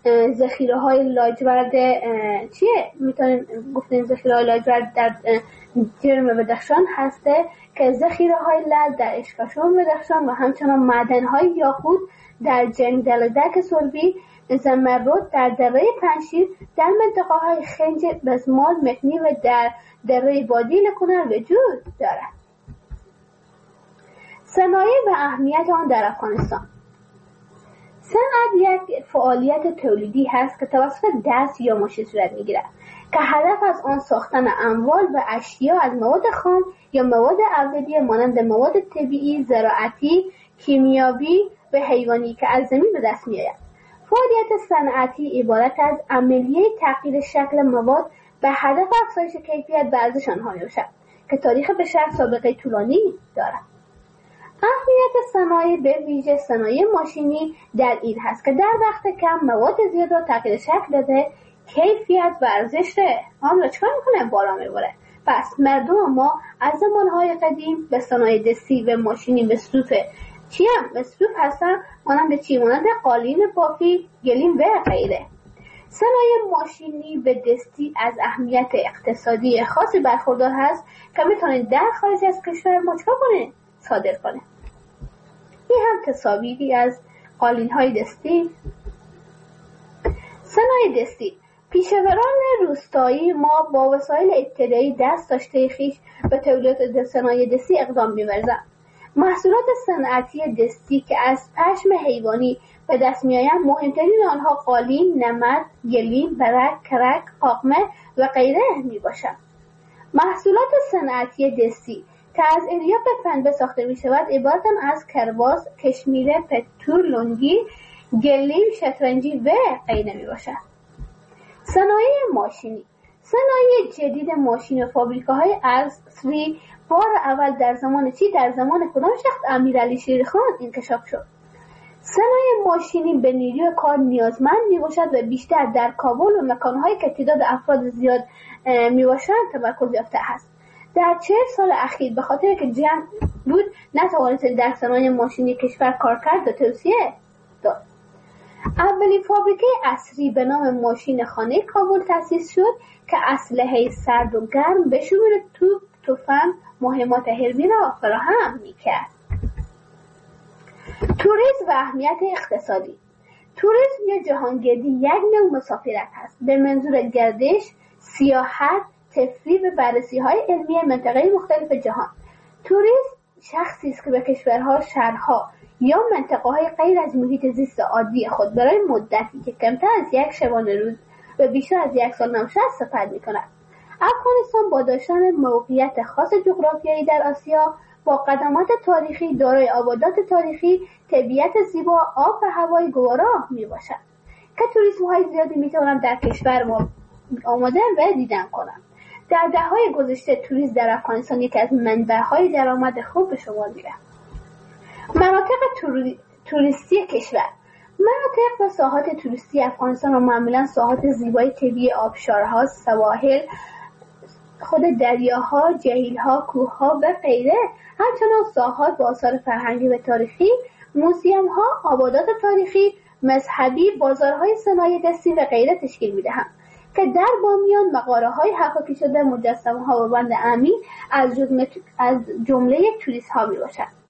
ذخیره های لاجورد چیه میتونیم گفتیم ذخیره های لاجورد در جرم بدخشان هسته که ذخیره های لعل در اشکاشون بدخشان و همچنان معدن های یاقوت در جنگدلدک سربی، زمرد در دره پنشیر، در منطقه های خنج بزمال مکنی و در دره بادی لکنر وجود دارد. صنایع و اهمیت آن در افغانستان. صنعت یک فعالیت تولیدی هست که توسط دست یا ماشین صورت میگیرد که هدف از آن ساختن اموال و اشیا از مواد خام یا مواد اولیه مانند مواد طبیعی، زراعتی، کیمیاوی و حیوانی که از زمین به دست میآید. فعالیت صنعتی عبارت از عملیه تغییر شکل مواد به هدف افزایش کیفیت و ارزش آنها میباشد که تاریخ بشر سابقه طولانی دارد. اهمیت صنایع به ویژه صنایع ماشینی در این هست که در وقت کم مواد زیاد را تغییر شکل داده، کیفیت و ارزش آن را چکار میکنه؟ بالا میبره. پس مردم ما از زمانهای قدیم به صنایع دستی و ماشینی مصروف مصروف هستن، مانند چی؟ مانند قالین بافی، گلیم و غیره. صنایع ماشینی و دستی از اهمیت اقتصادی خاصی برخوردار هست که میتونید در خارج از کشور ما چکار کنه؟ صادر کنه. این هم تصاویری از قالین های دستی. صنایع دستی پیشوران روستایی ما با وسایل ابتدایی دست داشته خویش به تولید صنایع دستی اقدام می‌ورزند. محصولات صنعتی دستی که از پشم حیوانی به دست می‌آیند مهمترین آنها قالین، نمد، گلیم، برک، کرک، قاقمه و غیره میباشند. محصولات صنعتی دستی که از الیاف پنبه ساخته می‌شود عبارتند از کرواس، کشمیره، پتو، لنگی، گلیم، شطرنجی و غیره میباشد. صنایع ماشینی صنایع جدید ماشین و فابریکاهای عصری بار اول در زمان کدام شخص؟ امیرعلی شیرخان انکشاف شد. صنایع ماشینی به نیروی کار نیازمند میباشد و بیشتر در کابل و مکانهایی که تعداد افراد زیاد میباشند تمرکز یافته است. در 40 سال اخیر به خاطر که جمع بود نتوانست در صنایع ماشینی کشور کار کرد و توسعه داد. اولین فابریکه عصری به نام ماشین خانه کابل تأسیس شد که اسلحه سرد و گرم به شمول توپ، تفنگ، مهمات حربی را فراهم می‌کرد. توریسم و اهمیت اقتصادی. توریسم یا جهانگردی یک نوع مسافرت است به منظور گردش، سیاحت، تفریح و بررسی‌های علمی مناطق مختلف جهان. توریست شخصی است که به کشورها، شهرها یا منطقه‌های غیر از محیط زیست عادی خود برای مدتی که کمتر از یک شبانه روز و بیشتر از یک سال نباشد سفر می‌کند. افغانستان با داشتن موقعیت خاص جغرافیایی در آسیا با قدمت تاریخی دارای آبادات تاریخی، طبیعت زیبا، آب و هوای گوارا میباشد که توریست‌های زیادی میتوانند در کشور ما آمدن و دیدن کنند. در دهه‌های گذشته توریسم در افغانستان یکی از منبع‌های درآمد خوب به شمار می‌رفت. مناطق توریستی کشور. مناطق و ساحات توریستی افغانستان را معمولاً ساحات زیبای طبیعی آبشارها، سواحل، خود دریاها، جهیل‌ها، کوه‌ها و غیره، همچنان ساحات با آثار فرهنگی و تاریخی، موزیم‌ها، آبادات تاریخی، مذهبی، بازارهای صنایع دستی و غیره تشکیل می‌دهند که در بامیان مغاره‌های حکاکی شده، مجسمه‌ها و بند امین از جمله توریست‌ها میباشد.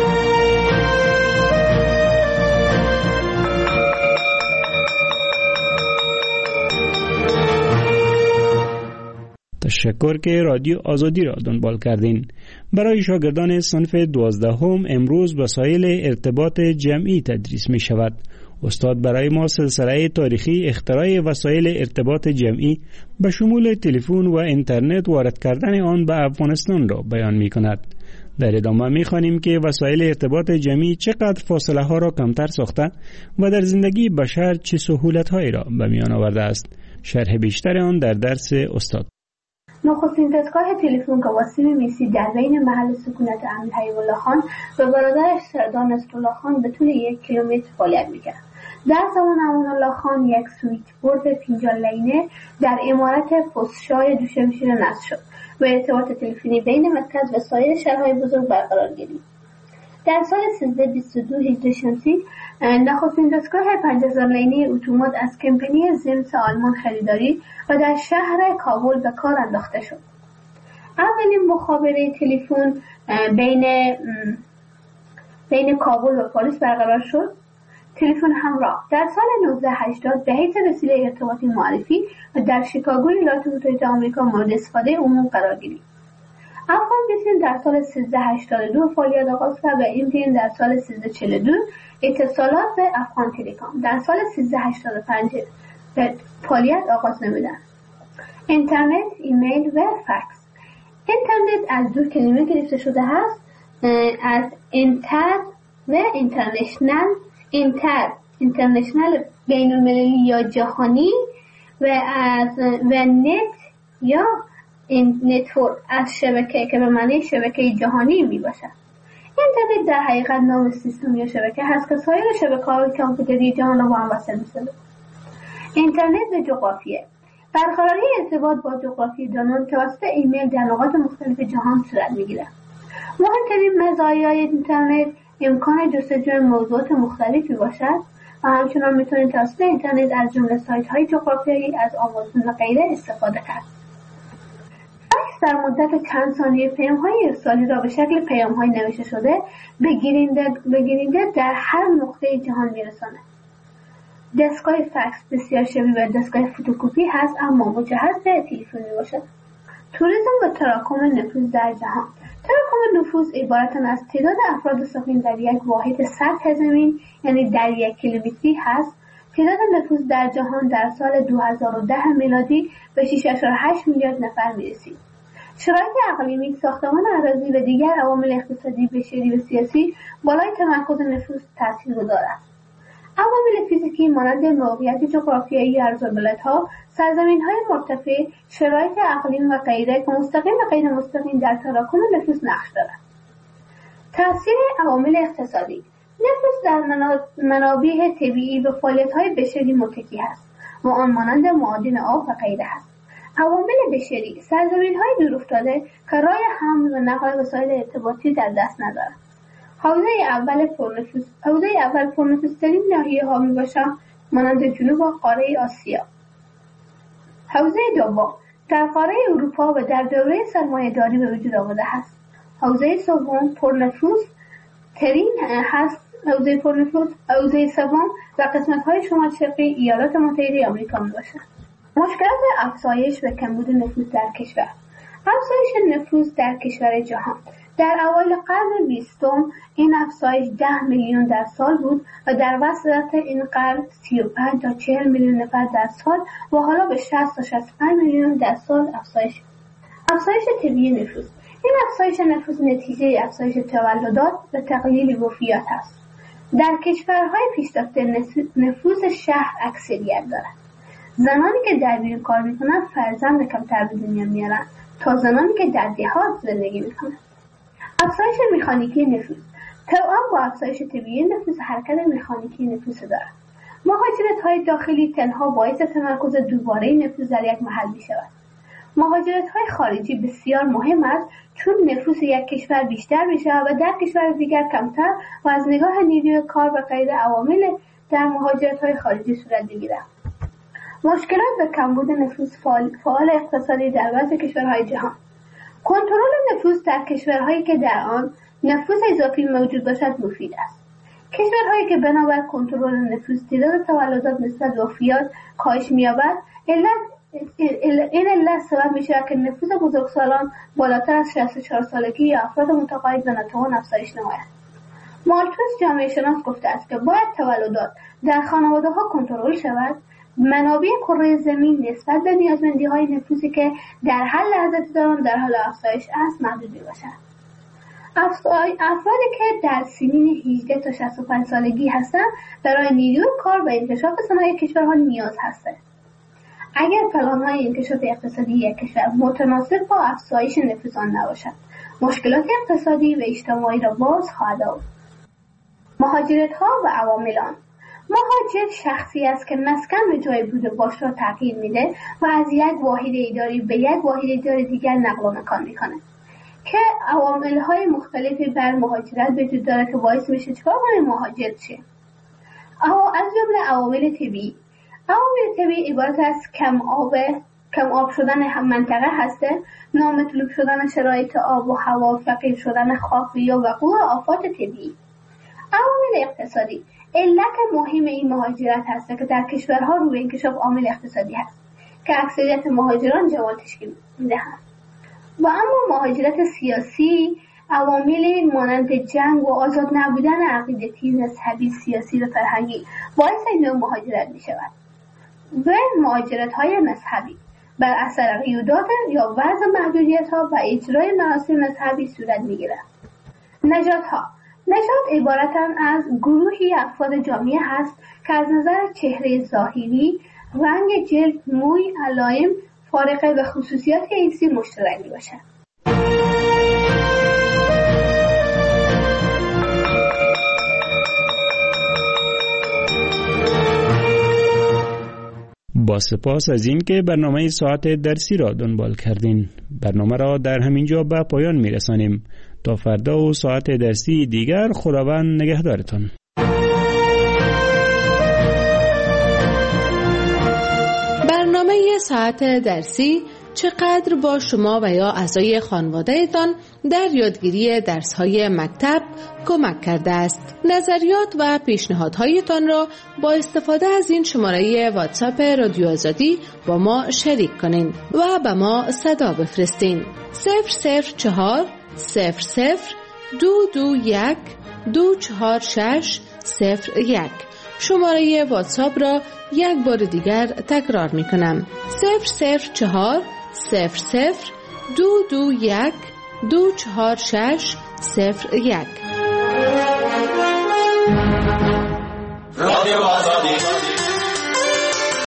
تشکر که رادیو آزادی را دنبال کردین. برای شاگردان صنف 12 امروز وسایل ارتباط جمعی تدریس می شود. استاد برای ما سلسله تاریخی اختراع وسایل ارتباط جمعی به شمول تلفن و اینترنت وارد کردن آن به افغانستان را بیان می کند. در ادامه می خوانیم که وسایل ارتباط جمعی چقدر فاصله ها را کمتر ساخته و در زندگی بشر چه سهولت هایی را به میان آورده است. شرح بیشتر آن در درس استاد. نخستین دستگاه تلفن که واسیم میسی در بین محل سکونت امیر حبیب الله خان و برادرش سردار نصرالله خان به طول 1 کیلومتر فعالیت میکرد. در زمان امان الله خان یک سویچ بورد 50 لینه در عمارت پستشای دوشمشیر نصب شد و ارتباط تلفنی بین مرکز و سایر شهرهای بزرگ برقرار گردید. در سال 1322 هجری شمسی نخستین دستگاه 5000 لینه اتومات از کمپانی زیمنس آلمان خریداری و در شهر کابل به کار انداخته شد. اولین مخابره تلفن بین کابل و پاریس برقرار شد. تلفن همراه در سال 1980 به حیث وسیله ارتباطی معرفی و در شیکاگو ایالات متحده آمریکا مورد استفاده عموم قرار گرفت. افغان بیسیم در سال 1382 فعالیت آغاز کرد و اینترن در سال 1342 اتصالات به افغان تلکام در سال 1385 به فعالیت آغاز نمودند. اینترنت، ایمیل و فکس. اینترنت از دو کلمه گرفته شده است، از انتر و اینترنشنال بین المللی یا جهانی و نت یا نتورک از شبکه که به معنی شبکه جهانی می باشد. اینترنت در حقیقت نام سیستم یا شبکه هست که سایر شبکه‌های کامپیوتری جهان را با هم وصل می‌سازد. اینترنت و جغرافیه. برقراری ارتباط با جغرافیه‌دانان توسط ایمیل در نقاط مختلف جهان صورت می‌گیرد. مهمترین مزایای اینترنت امکان جستجوی موضوعات مختلفی باشد و همچنان می‌توانید توسط اینترنت از جمله سایت‌های جغرافیایی از آمازون و غیره استفاده کرد. فکس در مدت چند ثانیه پیام‌های ارسالی را به شکل پیام‌های نوشته شده به گیرنده در هر نقطه جهان می‌رساند. دستگاه فکس بسیار شبیه به دستگاه فتوکپی هست اما مجهز به تلفن میباشد. توریسم و تراکم نفوذ در جهان. تراکم نفوذ عبارت از تعداد افراد ساکن در یک واحد سطح زمین یعنی در 1 کیلومتری هست. تعداد نفوذ در جهان در سال 2010 میلادی به 6.8 میلیارد نفر میرسید. شرایط اقلیمی، ساختمان اراضی و دیگر عوامل اقتصادی، بشری و سیاسی بالای تمرکز نفوذ تاثیرگذار است. عوامل فیزیکی مانند موقعیت جغرافیایی عرض‌البلدها، سرزمین‌های مرتفع، شرایط اقلیم و غیره که مستقیم و غیر مستقیم در تراکم نفوذ نقش دارند. تأثیر عوامل اقتصادی. نفوذ در منابع طبیعی و فعالیت‌های بشری متکی است و آن مانند معادن آب و غیره است. عوامل بشری. سرزمین‌های دورافتاده که راه حمل و نقل وسایل ارتباطی در دست ندارند. حوزه اول پرنفوذترین ناحیه ها می باشد مانند جنوب و قاره آسیا. حوزه دوم در قاره اروپا و در دوره سرمایه‌داری به وجود آمده است. حوزه سوم پرنفوذترین هست. حوزه سوم و قسمت‌های شمال شرقی ایالات متحده آمریکا می باشد. مشکلات افزایش و کمبود نفوذ در کشور. افزایش نفوذ در کشور جهان. در اوایل قرن 20 این افزایش 10 میلیون در سال بود و در وسط این قرن 35 تا 40 میلیون نفر در سال و حالا به 60 تا 65 میلیون در سال افزایش طبیعی نفوذ. این افزایش نفوذ نتیجه افزایش تولدات و تقلیل وفیات است. در کشورهای پیشرفته نفوذ شهر اکثریت دارد. زنانی که در بیرون کار میکنند فرزند کمتر به دنیا میارند تا زنانی که در دهات زندگی میکنند. افزایش مکانیکی نفوذ. طبعا با افزایش طبیعی نفوذ حرکت مکانیکی نفوذ دارد. مهاجرت‌های داخلی تنها باعث تمرکز دوباره نفوذ در یک محل می‌شود. مهاجرت‌های خارجی بسیار مهم است چون نفوذ یک کشور بیشتر می‌شود و در کشور دیگر کمتر و از نگاه نیروی کار و غیره عوامل در مهاجرت‌های خارجی صورت می‌گیرد. مشکلات و کمبود نفوذ فعال اقتصادی در بعضی کشورهای جهان. کنترل نفوذ در کشورهایی که در آن نفوذ اضافی موجود باشد مفید است. کشورهایی که بنابر کنترل نفوذ تعداد تولدات نسبت به وفیات کاهش می‌یابد، این علت سبب می‌شود که نفوذ بزرگسالان بالاتر از 64 سالگی یا افراد متقاعد و ناتوان افزایش نماید. مالتوس جامعه شناس گفته است که باید تولدات در خانواده‌ها کنترل شود. منابع کره زمین نسبت به نیازمندی‌های نفوذی که در هر لحظه دارند در حال افزایش است محدود می‌باشد. افرادی که در سنین 18 تا 65 سالگی هستند برای نیروی کار و انکشاف صنایع کشورها نیاز هستند. اگر پلان‌های انکشاف اقتصادی یک کشور متناسب با افزایش نفوذ آن نباشد، مشکلات اقتصادی و اجتماعی را باز خواهد آورد. مهاجرت‌ها و عوامل آن. مهاجر شخصی است که مسکن و جای بود و باش را تغییر میده و از یک واحد اداری به یک واحد اداری دیگر نقل و مکان میکنه. که عوامل‌های مختلفی بر مهاجرت وجود داره که باعث میشه چیکار کنه مهاجر شه. از جمله عوامل طبیعی. عوامل طبیعی عبارت از کم آب شدن منطقه هسته، نامطلوب شدن شرایط آب و هوا، فقیر شدن خاک یا وقوع آفات طبیعی. عوامل اقتصادی. علت مهم این مهاجرت هست که در کشورها روی انکشاف عامل اقتصادی هست که اکثریت مهاجران جوان تشکیل میدهند. و اما مهاجرت سیاسی عوامل مانند جنگ و آزاد نبودن عقیدتی، مذهبی، سیاسی و فرهنگی باعث این نوع مهاجرت می شود. و مهاجرت های مذهبی بر اثر قیودات یا وضع محدودیت ها و اجرای مراسم مذهبی صورت می گیرد. نژاد عبارتند از گروهی افراد جامعه هست که از نظر چهره ظاهری، رنگ جلد، موی، علائم فارقه و خصوصیات جنسی مشترک می باشند. با سپاس از این که برنامه ساعت درسی را دنبال کردین. برنامه را در همین جا به پایان می رسانیم. تا فردا و ساعت درسی دیگر خداوند نگهدارتان. برنامه ساعت درسی چقدر با شما و یا اعضای خانواده‌تان در یادگیری درس‌های مکتب کمک کرده است؟ نظریات و پیشنهادهایتان را با استفاده از این شماره واتساپ رادیو آزادی با ما شریک کنین و به ما صدا بفرستین. 004 00 221 246 01. شماره واتساپ را یک بار دیگر تکرار می کنم. 004 00 221 246 01. رادیو آزادی.